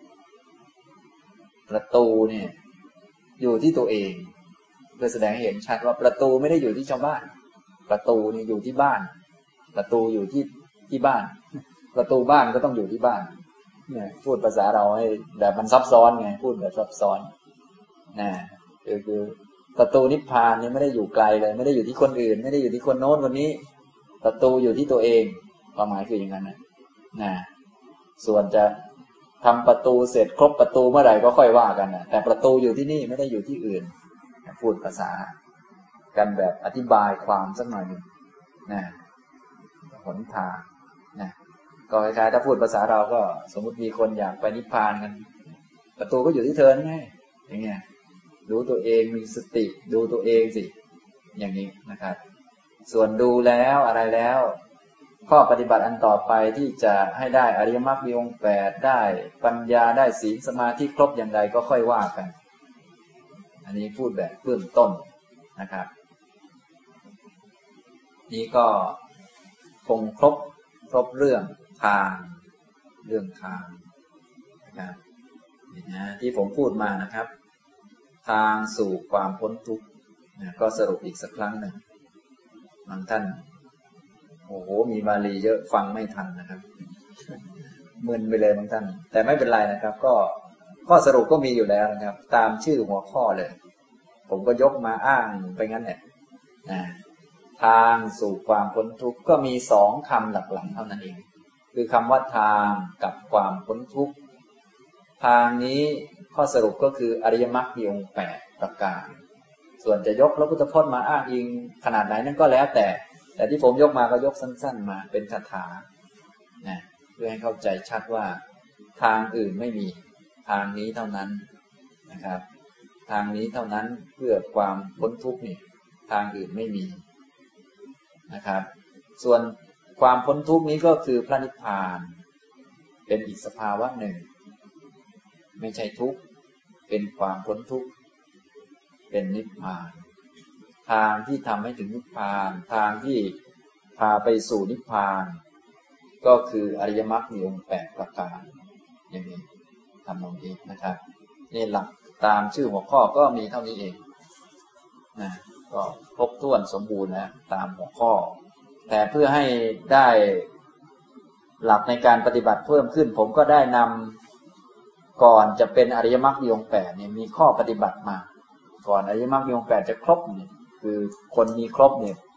ประตูเนี่ยอยู่ที่ตัวเองเพื่อแสดงให้เห็นชัดว่าประตูไม่ได้อยู่ที่ชาวบ้านประตูนี่อยู่ที่บ้านประตูอยู่ที่ที่บ้านประตูบ้านก็ต้องอยู่ที่บ้านเนี่ยพูดภาษาเราให้แบบมันซับซ้อนไงพูดแบบซับซ้อนนะคือคือประตูนิพพานนี่ไม่ได้อยู่ไกลเลยไม่ได้อยู่ที่คนอื่นไม่ได้อยู่ที่คนโน้นคนนี้ประตูอยู่ที่ตัวเองความหมายคืออย่างนั้นนะนะส่วนจะทำประตูเสร็จครบประตูเมื่อไหร่ก็ค่อยว่ากันนะแต่ประตูอยู่ที่นี่ไม่ได้อยู่ที่อื่นพูดภาษากันแบบอธิบายความสักหน่อยหนึ่งนะหนทางนะก็คล้ายๆถ้าพูดภาษาเราก็สมมุติมีคนอยากไปนิพพานกันประตูก็อยู่ที่เธอนี่ไงอย่างเงี้ยดูตัวเองมีสติดูตัวเองสิอย่างนี้นะครับส่วนดูแล้วอะไรแล้วข้อปฏิบัติอันต่อไปที่จะให้ได้อริยมรรคมีองค์แปดได้ปัญญาได้ศีลสมาธิครบอย่างไรก็ค่อยว่ากันอันนี้พูดแบบเบื้องต้นนะครับนี้ก็คงครบครบเรื่องทางเรื่องทางนะครับนี่นะที่ผมพูดมานะครับทางสู่ความพ้นทุกข์นะก็สรุปอีกสักครั้งหนึ่งบางท่านโอ้โหมีบาลีเยอะฟังไม่ทันนะครับมึนไปเลยบางท่านแต่ไม่เป็นไรนะครับก็ข้อสรุปก็มีอยู่แล้วนะครับตามชื่อหัวข้อเลยผมก็ยกมาอ้างไปงั้นแหละนะทางสู่ความพ้นทุกข์ก็มีสองคำหลักๆเท่านั้นเองคือคำว่าทางกับความพ้นทุกข์ทางนี้ข้อสรุปก็คืออริยมรรคมีองค์แปดประการส่วนจะยกพระพุทธพจน์มาอ้างอิงขนาดไหนนั่นก็แล้วแต่แต่ที่ผมยกมาก็ยกสั้นๆมาเป็นคาถานะเพื่อให้เข้าใจชัดว่าทางอื่นไม่มีทางนี้เท่านั้นนะครับทางนี้เท่านั้นเพื่อความพ้นทุกข์นี่ทางอื่นไม่มีนะครับส่วนความพ้นทุกข์นี้ก็คือพระนิพพานเป็นอีกสภาวะหนึ่งไม่ใช่ทุกข์เป็นความพ้นทุกข์เป็นนิพพานทางที่ทำให้ถึงนิพพานทางที่พาไปสู่นิพพานก็คืออริยมรรคมีองค์แปดประการอย่างนี้ทำตรงนี้นะครับนี่หลักตามชื่อหัวข้อก็มีเท่านี้เองนะก็ครบถ้วนสมบูรณ์แล้วตามหัวข้อแต่เพื่อให้ได้หลักในการปฏิบัติเพิ่มขึ้นผมก็ได้นำก่อนจะเป็นอริยมรรคมีองค์แปดเนี่ยมีข้อปฏิบัติมาก่อนอริยมรรคมีองค์แปดจะครบเนี่ยคือคนมีครบเนี่ย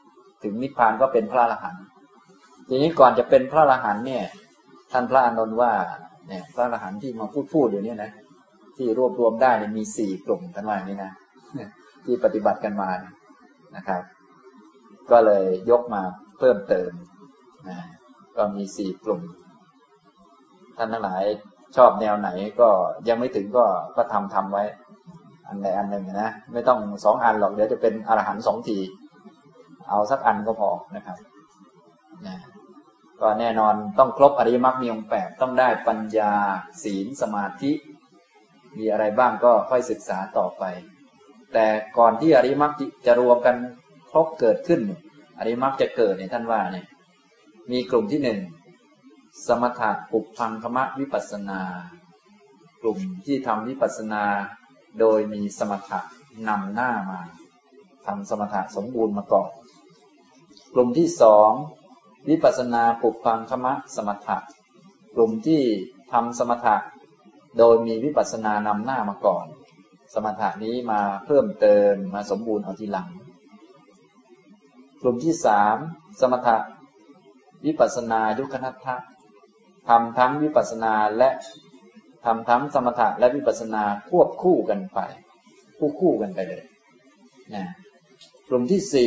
ถึงนิพพานก็เป็นพระอรหันต์ทีนี้ก่อนจะเป็นพระอรหันต์เนี่ยท่านพระอานนท์ว่าเนี่ยพระอรหันต์ที่มาพูดพูดอยู่เนี่ยนะที่รวบรวมได้เนี่ยมีสี่กลุ่มท่านว่าอย่างนี้นะที่ปฏิบัติกันมานะครับก็เลยยกมาเพิ่มเติมนะก็มีสี่กลุ่มท่านทั้งหลายชอบแนวไหนก็ยังไม่ถึงก็ก็ทำทำไว้อันใดอันหนึ่งนะไม่ต้องสองอันหรอกเดี๋ยวจะเป็นอรหันต์สองทีเอาสักอันก็พอนะครับนะก็แน่นอนต้องครบอริยมรรคมีองค์แปดต้องได้ปัญญาศีลสมาธิมีอะไรบ้างก็ค่อยศึกษาต่อไปแต่ก่อนที่อริยมรรคจะรวมกันครบเกิดขึ้นอริยมรรคจะเกิดเนี่ยท่านว่าเนี่ยมีกลุ่มที่หนึ่งสมถะปุพพังคมะวิปัสสนากลุ่มที่ทำวิปัสสนาโดยมีสมถะนำหน้ามาทำสมถะสมบูรณ์มาก่อนกลุ่มที่สองวิปัสสนาปุพพังคมะสมถะกลุ่มที่ทำสมถะโดยมีวิปัสสนานำหน้ามาก่อนสมถะนี้มาเพิ่มเติมมาสมบูรณ์เอาทีหลังกลุ่มที่สามสมถะวิปัสสนายุคนัตถะทำทั้งวิปัสสนาและทำทั้งสมถะและวิปัสสนาควบคู่กันไปคู่คู่กันไปเลยนะกลุ่มที่สี่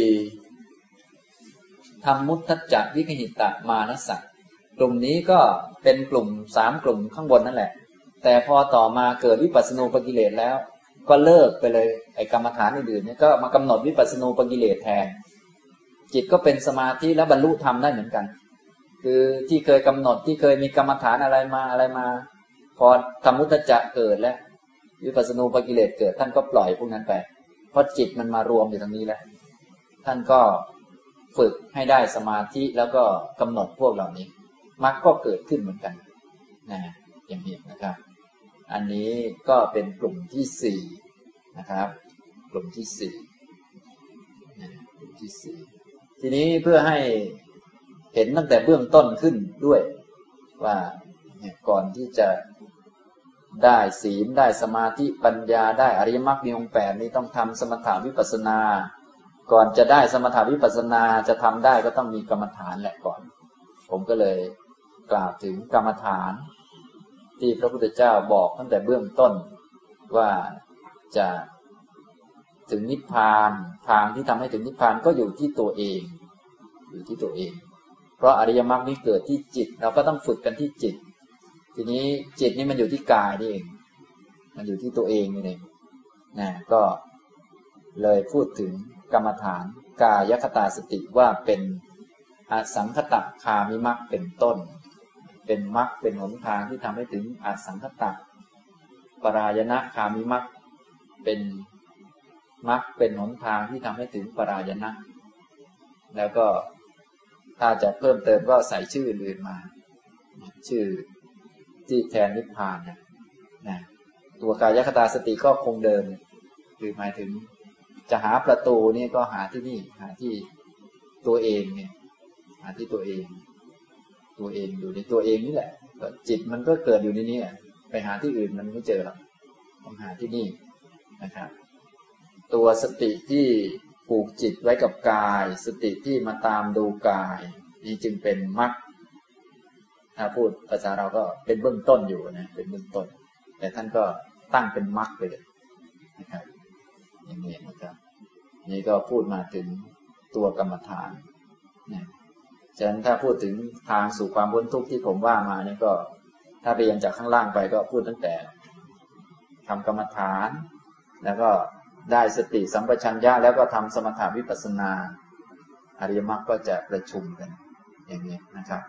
ทำมุตตัจจะวิคหิตะมานัสสะกลุ่มนี้ก็เป็นกลุ่มสามกลุ่มข้างบนนั่นแหละแต่พอต่อมาเกิดวิปัสสนูปกิเลสแล้วก็เลิกไปเลยไอ้กรรมฐานอื่นๆเนี่ยก็มากำหนดวิปัสสนูปกิเลสแทนจิตก็เป็นสมาธิและบรรลุธรรมได้เหมือนกันคือที่เคยกำหนดที่เคยมีกรรมฐานอะไรมาอะไรมาพอธรรมุตตัจจะเกิดแล้ววิปัสสนูปกิเลสเกิดท่านก็ปล่อยพวกนั้นไปเพราะจิตมันมารวมอยู่ตรงนี้แล้วท่านก็ฝึกให้ได้สมาธิแล้วก็กำหนดพวกเหล่านี้มรรคก็เกิดขึ้นเหมือนกันนะอย่างนี้นะครับอันนี้ก็เป็นกลุ่มที่สี่นะครับกลุ่มที่สี่นะกลุ่มที่สี่ทีนี้เพื่อให้เห็นตั้งแต่เบื้องต้นขึ้นด้วยว่าเนี่ยก่อนที่จะได้ศีลได้สมาธิปัญญาได้อริยมรรคมีองค์แปดนี้ต้องทำสมถะวิปัสสนาก่อนจะได้สมถะวิปัสสนาจะทำได้ก็ต้องมีกรรมฐานแหละก่อนผมก็เลยกล่าวถึงกรรมฐานที่พระพุทธเจ้าบอกตั้งแต่เบื้องต้นว่าจะถึงนิพพานทางที่ทำให้ถึงนิพพานก็อยู่ที่ตัวเองอยู่ที่ตัวเองเพราะอริยมรรคนี้เกิดที่จิตเราก็ต้องฝึกกันที่จิตทีนี้จิตนี่มันอยู่ที่กายนี่เองมันอยู่ที่ตัวเองนี่เองนะก็เลยพูดถึงกรรมฐานกายคตาสติว่าเป็นอสังคตคามิมรรคเป็นต้นเป็นมรรคเป็นหนทางที่ทำให้ถึงอสังคตปรายณคามิมรรคเป็นมรรคเป็นหนทางที่ทำให้ถึงปรายณะแล้วก็ถ้าจะเพิ่มเติมก็ใส่ชื่ออื่นมาชื่อที่แทนนิพพานนะนะตัวกายคตาสติก็คงเดิมคือหมายถึงจะหาประตูนี่ก็หาที่นี่หาที่ตัวเองเนี่ยหาที่ตัวเองตัวเองอยู่ในตัวเองนี่แหละจิตมันก็เกิดอยู่ในนี้ไปหาที่อื่นมันไม่เจอหรอกต้องหาที่นี่นะครับตัวสติที่ผูกจิตไว้กับกายสติที่มาตามดูกายนี่จึงเป็นมรรคถ้าพูดภาษาเราก็เป็นเบื้องต้นอยู่นะเป็นเบื้องต้นแต่ท่านก็ตั้งเป็นมรรคไปเลยนะครับอย่างนี้นะครับนี่ก็พูดมาถึงตัวกรรมฐานนะฉะนั้นถ้าพูดถึงทางสู่ความพ้นทุกข์ที่ผมว่ามานี่ก็ถ้าเรียนจากข้างล่างไปก็พูดตั้งแต่ทำกรรมฐานแล้วก็ได้สติสัมปชัญญะแล้วก็ทำสมถะวิปัสสนาอริยมรรคก็จะประชุมกันอย่างนี้นะครับ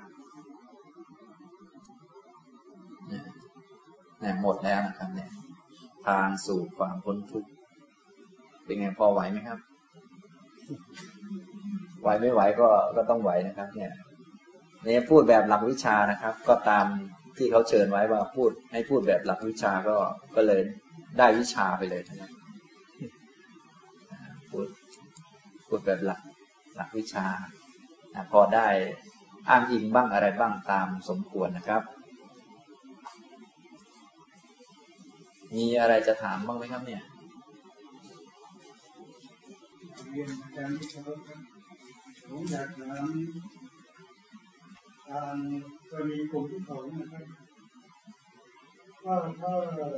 เนี่ยหมดแล้วนะครับเนี่ยทางสู่ความพ้นทุกข์เป็นไงพอไหวไหมครับไหวไม่ไหวก็ก็ต้องไหวนะครับเนี่ยนี่พูดแบบหลักวิชานะครับก็ตามที่เขาเชิญไว้ว่าพูดให้พูดแบบหลักวิชาก็ก็เลยได้วิชาไปเลยนะพูดพูดแบบหลักหลักวิชาพอได้อ้างอิงบ้างอะไรบ้างตามสมควรนะครับมีอะไรจะถามบ้างไหมครับเนี่ยรียนอาจารย์ที่เคารพครับผมอยากถามทางกรณีกลุ่มที่สองนะครับว่าถ้า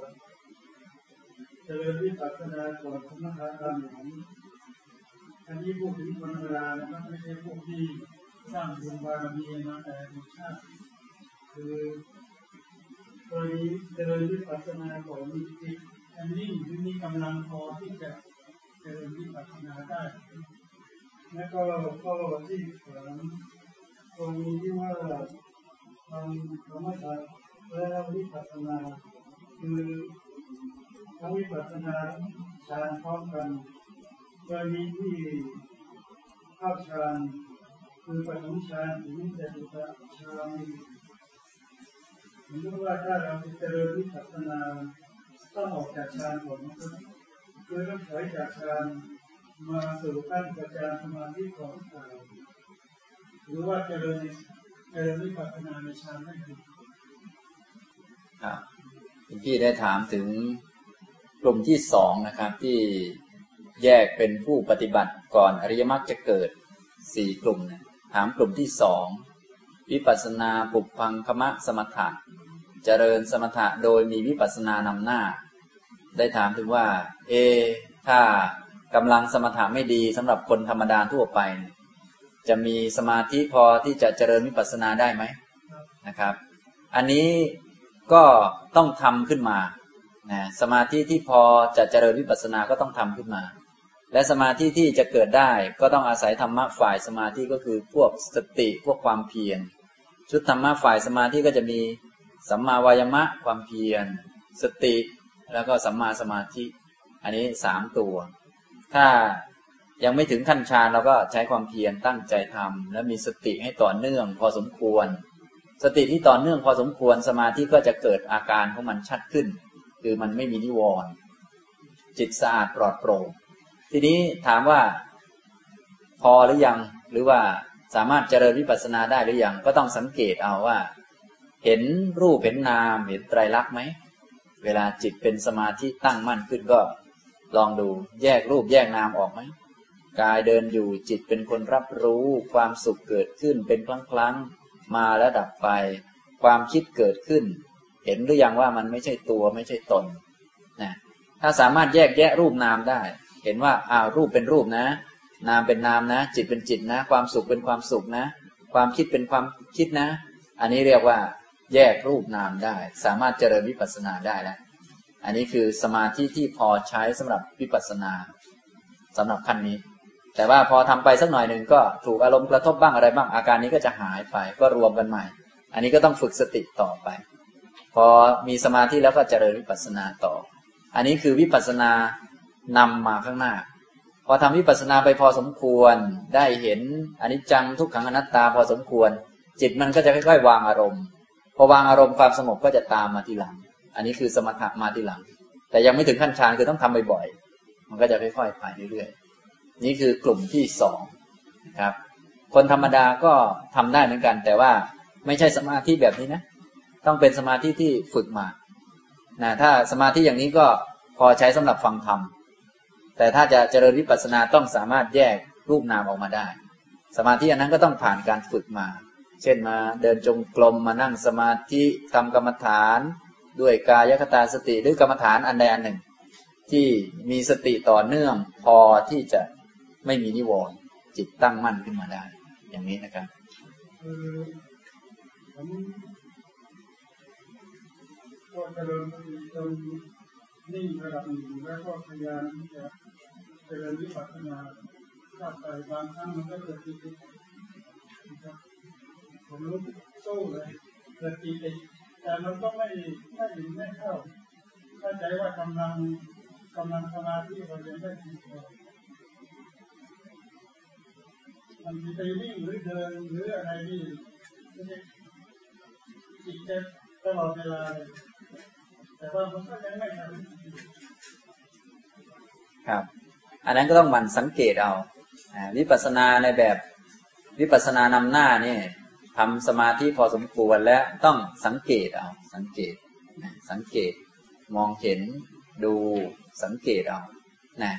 เจริญวิปัสสนาก่อนสมถะตามหลังอันนี้พูดถึงคนธรรมดานะครับไม่ใช่พวกที่สร้างบุญบารมีมาแต่ธรรมชาติคือกรณีเจริญวิปัสสนาก่อนมีจิตอันนิ่งหรือมีกำลังพอที่จะเจริญวิปัสสนาได้และก็ข้อที่สามตรงนี้ที่ว่าทางสมถะและวิปัสสนาคือทั้งวิปัสสนาฌานพร้อมกันกรณีที่เข้าฌานคือปฐมฌานถึงจตุตฌานสมมติว่าถ้าเราจะเจริญวิปัสสนาต้องออกจากฌานก่อนนะครับคือต้องถอยจากฌานมาสู่ขั้นปัจจารสมาธิของฌานหรือว่าเจริญเจริญวิปัสสนาในฌานได้ดีครับคุณพี่ได้ถามถึงกลุ่มที่สองนะครับที่แยกเป็นผู้ปฏิบัติก่อนอริยมรรคจะเกิดสี่กลุ่มนะถามกลุ่มที่สองวิปัสสนาปุพพังคมะสมถะเจริญสมถะโดยมีวิปัสสนานำหน้าได้ถามถึงว่าเอถ้ากำลังสมถะไม่ดีสำหรับคนธรรมดาทั่วไปจะมีสมาธิพอที่จะเจริญวิปัสสนาได้ไหมนะครับอันนี้ก็ต้องทำขึ้นมานะสมาธิที่พอจะเจริญวิปัสสนาก็ต้องทำขึ้นมาและสมาธิที่จะเกิดได้ก็ต้องอาศัยธรรมะฝ่ายสมาธิก็คือพวกสติพวกความเพียรชุดธรรมะฝ่ายสมาธิก็จะมีสัมมาวายามะความเพียรสติแล้วก็สัมมาสมาธิอันนี้สามตัวถ้ายังไม่ถึงขั้นฌานเราก็ใช้ความเพียรตั้งใจทำและมีสติให้ต่อเนื่องพอสมควรสติที่ต่อเนื่องพอสมควรสมาธิก็จะเกิดอาการของมันชัดขึ้นคือมันไม่มีนิวรณ์จิตสะอาดปลอดโปร่งทีนี้ถามว่าพอหรือยังหรือว่าสามารถเจริญวิปัสสนาได้หรือยังก็ต้องสังเกตเอาว่าเห็นรูปเห็นนามเห็นไตรลักษณ์ไหมเวลาจิตเป็นสมาธิตั้งมั่นขึ้นก็ลองดูแยกรูปแยกนามออกไหมกายเดินอยู่จิตเป็นคนรับรู้ความสุขเกิดขึ้นเป็นครั้งๆมาแล้วดับไปความคิดเกิดขึ้นเห็นหรือยังว่ามันไม่ใช่ตัวไม่ใช่ตนนะถ้าสามารถแยกแยะรูปนามได้เห็นว่าอ้าวรูปเป็นรูปนะนามเป็นนามนะจิตเป็นจิตนะความสุขเป็นความสุขนะความคิดเป็นความคิดนะอันนี้เรียกว่าแยกรูปนามได้สามารถเจริญวิปัสสนาได้แล้วอันนี้คือสมาธิที่พอใช้สำหรับวิปัสสนาสำหรับขั้นนี้แต่ว่าพอทำไปสักหน่อยหนึ่งก็ถูกอารมณ์กระทบบ้างอะไรบ้างอาการนี้ก็จะหายไปก็รวมกันใหม่อันนี้ก็ต้องฝึกสติต่อไปพอมีสมาธิแล้วก็เจริญวิปัสสนาต่ออันนี้คือวิปัสสนานำมาข้างหน้าพอทำวิปัสสนาไปพอสมควรได้เห็นอนิจจังทุกขังอนัตตาพอสมควรจิตมันก็จะค่อยๆวางอารมณ์พอวางอารมณ์ความสงบก็จะตามมาทีหลังอันนี้คือสมถะมาทีหลังแต่ยังไม่ถึงขั้นฌานคือต้องทำบ่อยๆมันก็จะค่อยๆไปเรื่อยๆนี่คือกลุ่มที่สองนะครับคนธรรมดาก็ทำได้เหมือนกันแต่ว่าไม่ใช่สมาธิแบบนี้นะต้องเป็นสมาธิที่ฝึกมานะถ้าสมาธิอย่างนี้ก็พอใช้สำหรับฟังธรรมแต่ถ้าจะเจริญวิปัสสนาต้องสามารถแยกรูปนามออกมาได้สมาธิอันนั้นก็ต้องผ่านการฝึกมาเช่นมาเดินจงกรมมานั่งสมาธิทำกรรมฐานด้วยกายคตาสติหรือกรรมฐานอันใดอันหนึ่งที่มีสติต่อเนื่องพอที่จะไม่มีนิวรณ์จิตตั้งมั่นขึ้นมาได้อย่างนี้นะครับคือผมก็เจริญจนนิ่งระดับหนึ่งแล้วก็พยายามที่จะเจริญวิปัสสนาถ้าไปบางครั้งมันก็เกิดติดนะครับผมรู้สู้เลยเกิดติดแต่มันก็ไม่ไม่ถึงไม่เข้าเข้าใจว่ากำลังกำลังสมาธิเรายังไม่ถึงพอมันจะไปวิ่งหรือเดินหรืออะไรนี่ไม่ใช่จิตจะตลอดเวลาเลยแต่ว่ามันก็ยังไม่ทำครับอันนั้นก็ต้องหมั่นสังเกตเอาวิปัสสนาในแบบวิปัสสนานำหน้านี่ทำสมาธิพอสมควรแล้วต้องสังเกตเอาสังเกตสังเกตมองเห็นดูสังเกตเอานะ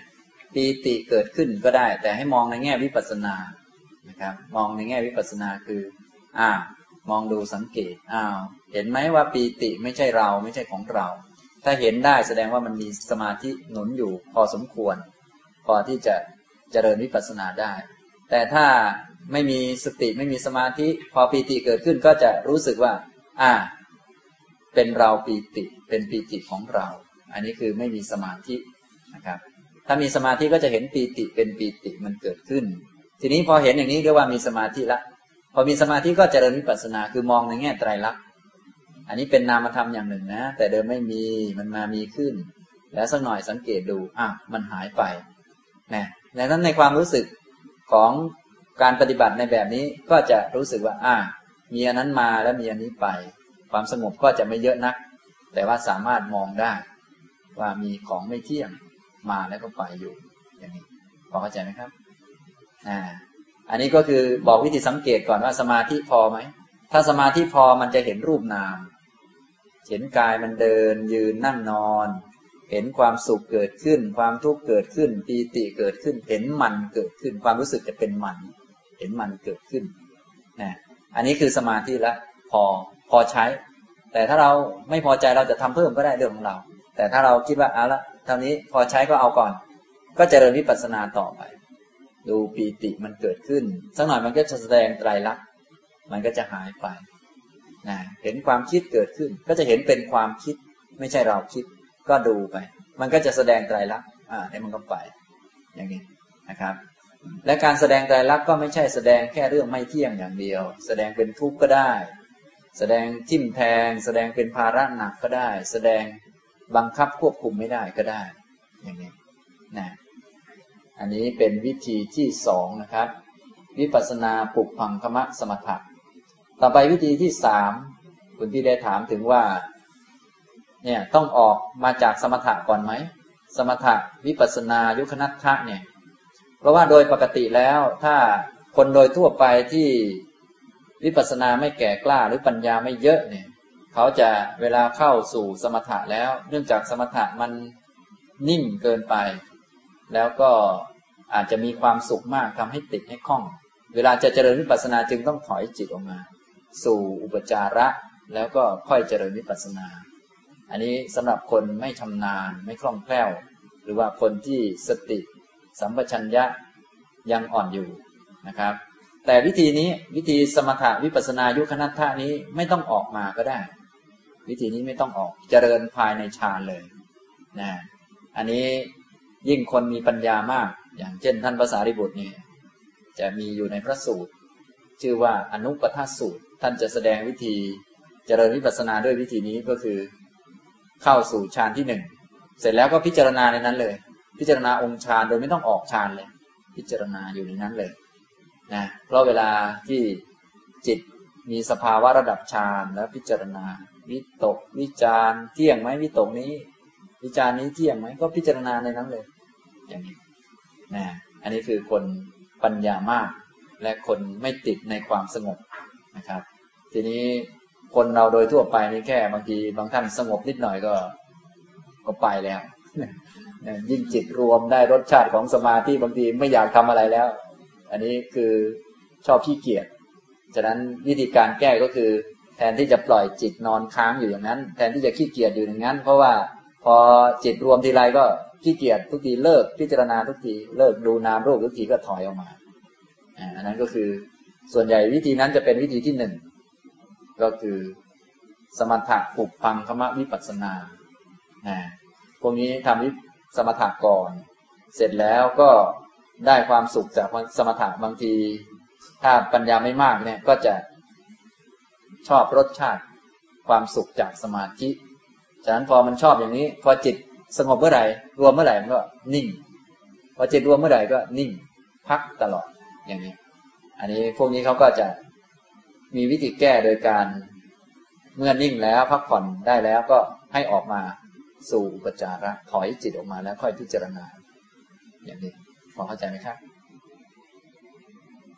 ปีติเกิดขึ้นก็ได้แต่ให้มองในแง่วิปัสสนานะครับมองในแง่วิปัสสนาคืออ่ามองดูสังเกตอ้าวเห็นไหมว่าปีติไม่ใช่เราไม่ใช่ของเราถ้าเห็นได้แสดงว่ามันมีสมาธิหนุนอยู่พอสมควรพอที่จะเจริญวิปัสสนาได้แต่ถ้าไม่มีสติไม่มีสมาธิพอปีติเกิดขึ้นก็จะรู้สึกว่าอ่าเป็นเราปีติเป็นปีติของเราอันนี้คือไม่มีสมาธินะครับถ้ามีสมาธิก็จะเห็นปีติเป็นปีติมันเกิดขึ้นทีนี้พอเห็นอย่างนี้เรียกว่ามีสมาธิละพอมีสมาธิก็เจริญวิปัสสนาคือมองในแง่ไตรลักษณ์อันนี้เป็นนามธรรมอย่างหนึ่งนะแต่เดิมไม่มีมันมามีขึ้นแล้วสักหน่อยสังเกตดูอ่ะมันหายไปนะดังนั้นในความรู้สึกของการปฏิบัติในแบบนี้ก็จะรู้สึกว่าอ่ะมีอันนั้นมาแล้วมีอันนี้ไปความสงบก็จะไม่เยอะนักแต่ว่าสามารถมองได้ว่ามีของไม่เที่ยงมาแล้วก็ไปอยู่อย่างนี้พอเข้าใจไหมครับอ่าอันนี้ก็คือบอกวิธีสังเกตก่อนว่าสมาธิพอไหมถ้าสมาธิพอมันจะเห็นรูปนามเห็นกายมันเดินยืนนั่งนอนเห็นความสุขเกิดขึ้นความทุกข์เกิดขึ้นปีติเกิดขึ้นเห็นมันเกิดขึ้นความรู้สึกจะเป็นมันเห็นมันเกิดขึ้นนะอันนี้คือสมาธิละพอพอใช้แต่ถ้าเราไม่พอใจเราจะทำเพิ่มก็ได้เรื่องของเราแต่ถ้าเราคิดว่าเอาละเท่านี้พอใช้ก็เอาก่อนก็เจริญวิปัสสนาต่อไปดูปีติมันเกิดขึ้นสักหน่อยมันก็จะแสดงไตรลักษณ์มันก็จะหายไปนะเห็นความคิดเกิดขึ้นก็จะเห็นเป็นความคิดไม่ใช่เราคิดก็ดูไปมันก็จะแสดงไตรลักษณ์อ่าเนี่ยมันก็ไปอย่างนี้นะครับและการแสดงไตรลักษณ์ก็ไม่ใช่แสดงแค่เรื่องไม่เที่ยงอย่างเดียวแสดงเป็นทุกข์ก็ได้แสดงทิ่มแทงแสดงเป็นภาระหนักก็ได้แสดงบังคับควบคุมไม่ได้ก็ได้อย่างนี้นะอันนี้เป็นวิธีที่สองนะครับวิปัสสนาปุพพังคมะสมถะต่อไปวิธีที่สามคุณที่ได้ถามถึงว่าเนี่ยต้องออกมาจากสมถะก่อนไหมสมถะวิปัสสนายุคนัตถะเนี่ยเพราะว่าโดยปกติแล้วถ้าคนโดยทั่วไปที่วิปัสสนาไม่แก่กล้าหรือปัญญาไม่เยอะเนี่ยเขาจะเวลาเข้าสู่สมถะแล้วเนื่องจากสมถะมันนิ่งเกินไปแล้วก็อาจจะมีความสุขมากทำให้ติดให้คล่องเวลาจะเจริญวิปัสสนาจึงต้องถอยจิตออกมาสู่อุปจาระแล้วก็ค่อยเจริญวิปัสสนาอันนี้สำหรับคนไม่ชำนาญไม่คล่องแคล่วหรือว่าคนที่สติสัมปชัญญะยังอ่อนอยู่นะครับแต่วิธีนี้วิธีสมถะวิปัสสนายุคนัตถะนี้ไม่ต้องออกมาก็ได้วิธีนี้ไม่ต้องออกเจริญภายในฌานเลยนะอันนี้ยิ่งคนมีปัญญามากอย่างเช่นท่านพระสารีบุตรนี่จะมีอยู่ในพระสูตรชื่อว่าอนุปทาสูตรท่านจะแสดงวิธีเจริญวิปัสสนาด้วยวิธีนี้ก็คือเข้าสู่ฌานที่หนึ่งเสร็จแล้วก็พิจารณาในนั้นเลยพิจารณาองค์ฌานโดยไม่ต้องออกฌานเลยพิจารณาอยู่ในนั้นเลยนะเพราะเวลาที่จิตมีสภาวะระดับฌานแล้วพิจารณาวิตกวิจารเที่ยงไหมวิตกนี้วิจารนี้เที่ยงไหมก็พิจารณาในนั้นเลยอย่างนี้นะอันนี้คือคนปัญญามากและคนไม่ติดในความสงบนะครับทีนี้คนเราโดยทั่วไปนี่แค่บางทีบางท่านสงบนิดหน่อยก็ก็ไปแล้วยิ่งจิตรวมได้รสชาติของสมาธิบางทีไม่อยากทำอะไรแล้วอันนี้คือชอบขี้เกียจฉะนั้นวิธีการแก้ก็คือแทนที่จะปล่อยจิตนอนค้างอยู่อย่างนั้นแทนที่จะขี้เกียจอยู่อย่างนั้นเพราะว่าพอจิตรวมทีไรก็ขี้เกียจทุกทีเลิกพิจารณาทุกทีเลิกดูนามรูปทุกทีก็ถอยออกมาอันนั้นก็คือส่วนใหญ่วิธีนั้นจะเป็นวิธีที่หนึ่งก็คือสมถะปุพพังคมะวิปัสสนาพวกนี้ทำวิสมถะก่อนเสร็จแล้วก็ได้ความสุขจากสมถะบางทีถ้าปัญญาไม่มากเนี่ยก็จะชอบรสชาติความสุขจากสมาธิฉะนั้นพอมันชอบอย่างนี้พอจิตสงบเมื่อไหร่รวมเมื่อไหร่มันก็นิ่งพอจิตรวมเมื่อไหร่ก็นิ่งพักตลอดอย่างนี้อันนี้พวกนี้เขาก็จะมีวิธีแก้โดยการเมื่อนิ่งแล้วพักผ่อนได้แล้วก็ให้ออกมาสู่อุปจาระถอยจิตออกมาแล้วค่อยพิจารณาอย่างนี้พอเข้าใจไหมครับ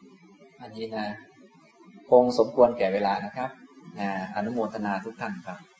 อันนี้นะคงสมควรแก่เวลานะครับอนุโมทนาทุกท่านครับ